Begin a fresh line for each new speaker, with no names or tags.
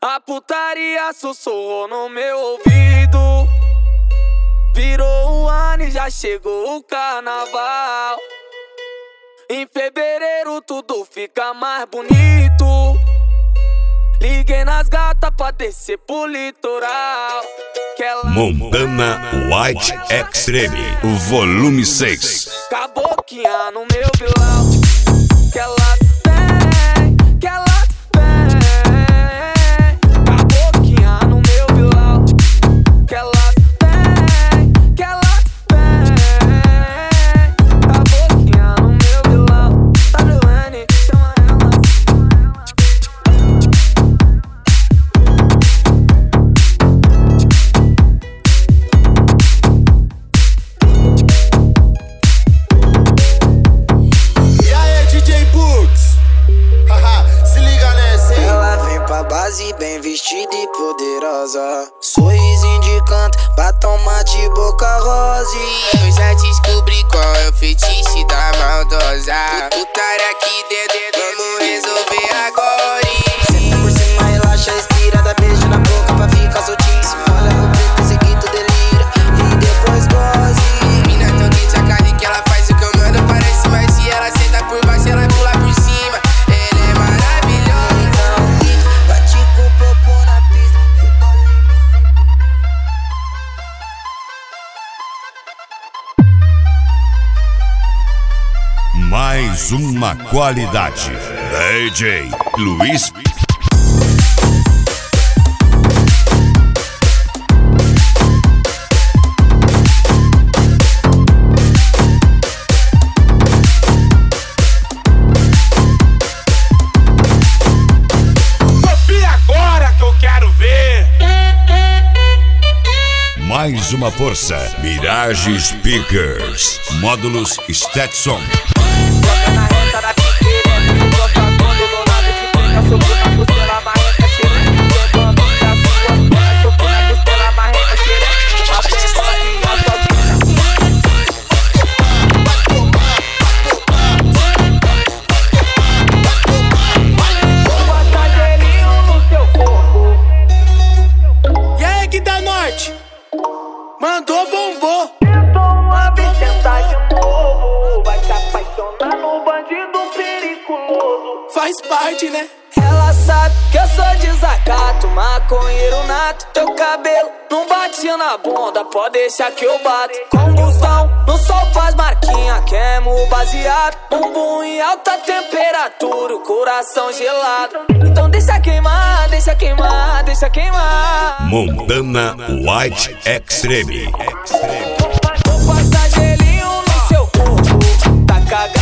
A putaria sussurrou no meu ouvido. Virou o ano e já chegou o carnaval. Em fevereiro tudo fica mais bonito. Liguei nas gatas pra descer pro litoral.
Montana White Extreme, volume 6.
Caboquinha no meu bilão. Que ela vem, que ela vem. Caboquinha no meu bilão. Que ela vem, que ela vem. Caboquinha no meu bilão. WN, chama ela.
E aí, DJ Boots? Haha, se liga nessa, hein?
Ela vem pra base bem vestida e poderosa. Sorrisinho de canto, batom mate, boca rosa.
Eu já descobri qual é o fetiche da maldosa. Putaria aqui dentro, vamos resolver agora.
Senta por cima, relaxa, estirada, beijo na boca pra ficar soltíssimo. Olha no preto, esse grito delira e depois goze.
Mina tão quente a carne que ela faz o que eu mando, parece magia. Ela senta por baixo, ela pula por cima. Ela é maravilhosa.
Então grita, bate com o popô na pista.
Mais uma qualidade. DJ Luiz.
Copia agora que eu quero ver.
Mais uma força. Mirage Speakers. Módulos Stetson.
Toca na reta da piqueira, se toca quando do lado de pica, soco na costela, marreta, xereca, levando as suas pernas, soco na costela, marreta, xereca, a pessoa que a sua bota gelinho no seu corpo.
E aí, que da norte? Mandou, bombou.
Uma vez tentar de novo, vai se apaixonar no bandido periculoso.
Faz parte, né?
Ela sabe que eu sou desacato, maconheiro nato. Teu cabelo não bate na bunda, pode deixar que eu bato. Combustão, no sol faz marquinha, queimo o baseado. Bumbum em alta temperatura, o coração gelado. Então deixa queimar, deixa queimar, deixa queimar.
Montana White Extreme.
Vou passar gelinho no seu corpo, tá cagado.